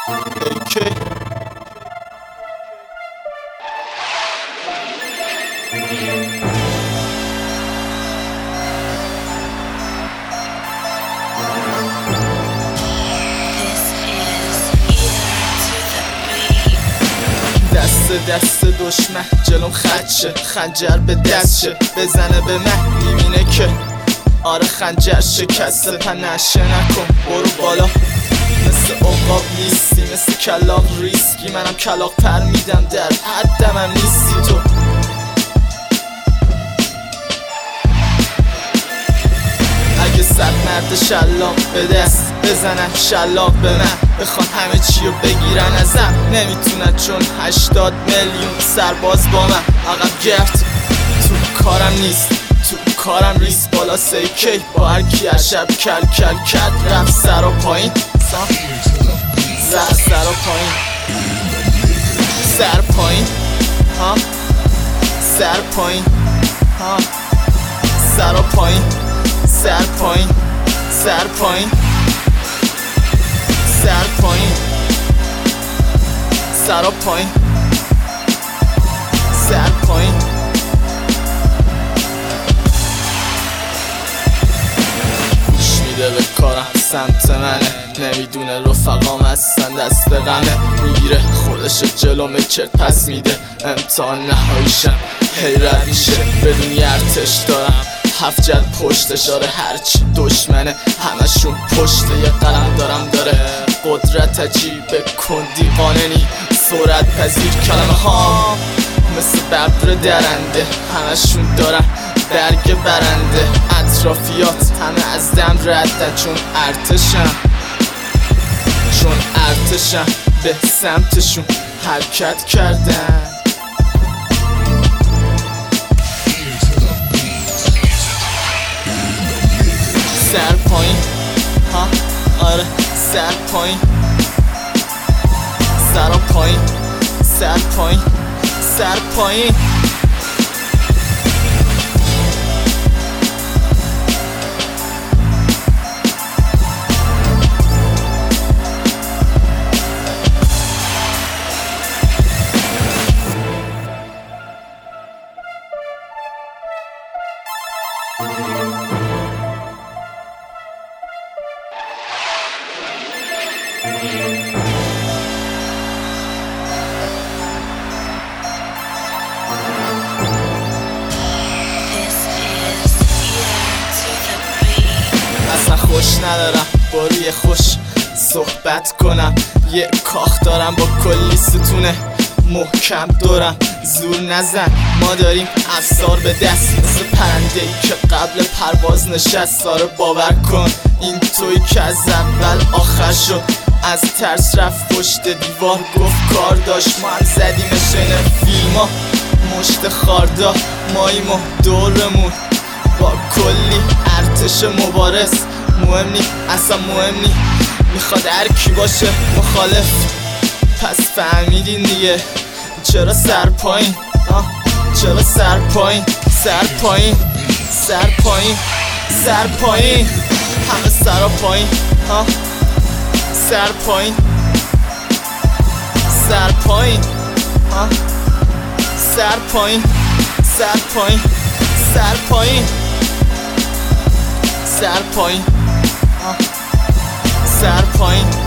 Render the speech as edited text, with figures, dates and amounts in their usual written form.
AK دست دشمن جلوم خدشه، خنجر به دستشه بزنه به من میبینه که آره خنجر شکسته. پنشه نکن برو بالا، مثل عقاب نیستی، مثل کلاق ریسکی. منم کلاق پر میدم، در حدم هم نیستی تو. اگه 100 مرد شلاق به دست بزنن شلاق به من، بخوان همه چیو بگیرن ازم نمیتونن، چون 80 میلیون سرباز با من عقب گرد. تو کارم نیست، تو کارم ریس بالا سیکی با هر کی عشب کل کل کل رفت سر و پایین، سر و پایین، سر پایین ها، سر پایین ها، سر و پایین، سر پایین، سر پایین، سر پایین، سر و پایین، سر پایین. گوش میده به کارم سمت منه، نمیدونه رفقام هستن دست غمه. میگیره خودش جلو مکرد پس میده، امتحان نهاییشم حیرت میشه بدون یه ارتش دارم. 7 جد پشتش آره هرچی دشمنه همشون پشته. یه قلم دارم داره قدرت عجیبه، کندی قاننی سرعت پذیر کلمه ها مثل ببر درنده. همشون دارن برگ برنده، اطرافیات همه از دم ردن، چون ارتشم به سمتشون حرکت کردن. سر پایین ها آره، سر پایین، سر پایین، سر پایین، سر پایین. اصلا خوش ندارم با روی خوش صحبت کنم، یه کاخ دارم با کلی ستونه محکم دارم. زور نزن ما داریم افسار به دست، مثل پرنده‌ای که قبل پرواز نشست. ساره باور کن این توی که از اول آخر شد، از ترس رفت پشت دیوار گفت کار داشت. ما هم زدیمش این فیلما مشت خاردا، ماییم و دورمون با کلی ارتش مبارز. مهم نی اصلا مهم نی، میخواد هر کی باشه مخالف. پس فهمیدین دیگه چرا سر پایین، چرا سر پایین، سر پایین، سر پایین، سر پایین، همه سر پایین ها، سر پایین، سر پایین ها، سر پایین، سر پایین، سر پایین، سر پایین ها، سر پایین.